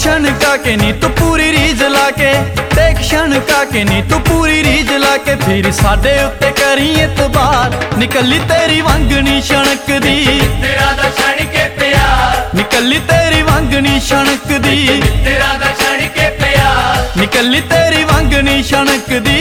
क्षणका के नी तू पूरी रीझ लाके, देख क्षणका के नी तू पूरी रीझ लाके, फिर साडे उत्ते करी एतबार, निकली तेरी वंगनी क्षणक दी, तेरा दा क्षण के प्यार, निकली तेरी वंगनी क्षणक दी, तेरा दा क्षण के प्यार, निकली तेरी वंगनी क्षणक दी।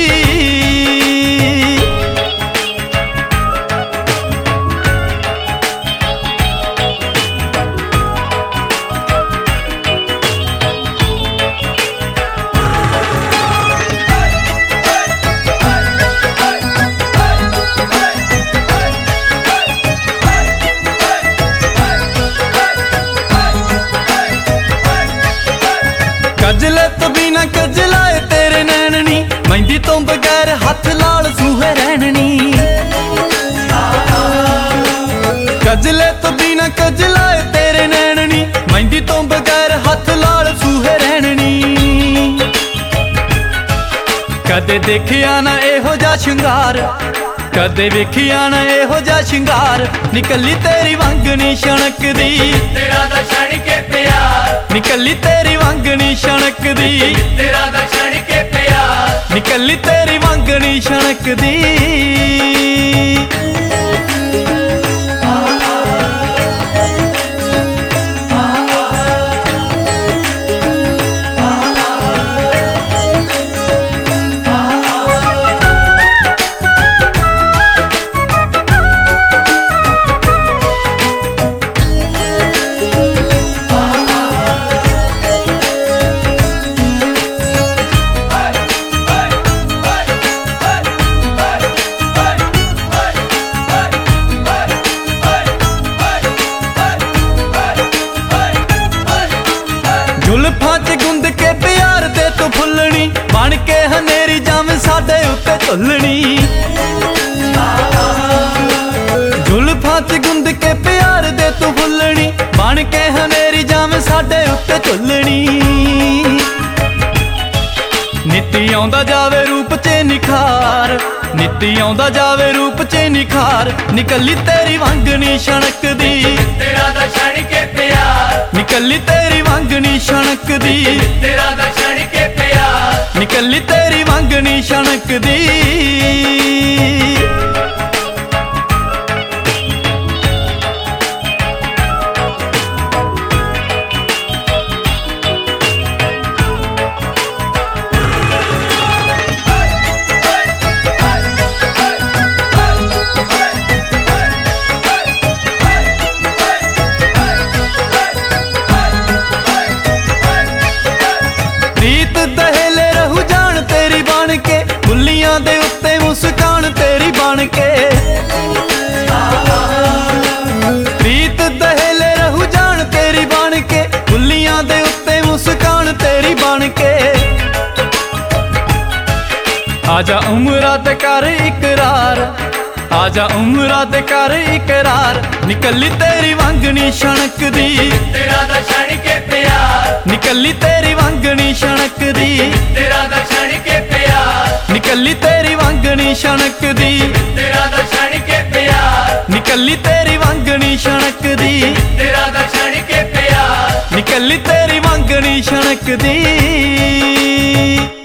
कजले तो बिना कजलाए तेरे नैननी, मेहंदी तो बगैर हथ लाल सूहे रहननी। कजले तो बिना कजलाए तेरे नैननी, मेहंदी तो बगैर हथ लाल सूहे रहननी। कदे देखिया ना एहो जा शिंगार, कदे वेखिया ना एहो जा शिंगार, निकली तेरी वंगनी क्षणक दी, तेरा दा क्षण के प्यार, निकली तेरी वंगनी क्षणक दी, तेरा दा क्षण के प्यार, निकली तेरी वंगनी क्षणक दी। जुल्फां च गुंद के प्यार दे तू फुल्लनी, बन के हनेरी जावे साडे उत्ते झुल्लनी। जुल्फां च गुंद के प्यार दे तू फुल्लनी, बन के हनेरी जावे साडे उत्ते झुल्लनी। नित्ती आउंदा जावे रूप च निखार, नित्ती आउंदा जावे रूप च निखार, निकली तेरी वंगनी क्षणक दी, तेरा दा क्षण के प्यार, निकली तेरी वंगनी क्षणक दी, तेरा दा क्षण के प्यार, निकली तेरी वंगनी क्षणक दी। प्रीत दहेले रहू जान तेरी बन के, बुल्लियां दे उत्ते मुस्कान तेरी बन के। प्रीत दहेले रहू जान तेरी बन के, बुल्लियां दे उत्ते मुस्कान तेरी बन के। आजा उमरा ते कर इकरार, आजा उमरा ते कर इकरार, निकली तेरी वंगनी क्षणक दी, तेरा दा क्षण के प्यार, निकली तेरी वंगनी क्षणक दी, तेरा दा क्षण के प्यार, निकली तेरी वंगनी क्षणक दी, तेरा दा क्षण के प्यार, निकली तेरी वंगनी क्षणक दी, तेरा दा क्षण के प्यार, निकली तेरी वंगनी क्षणक दी।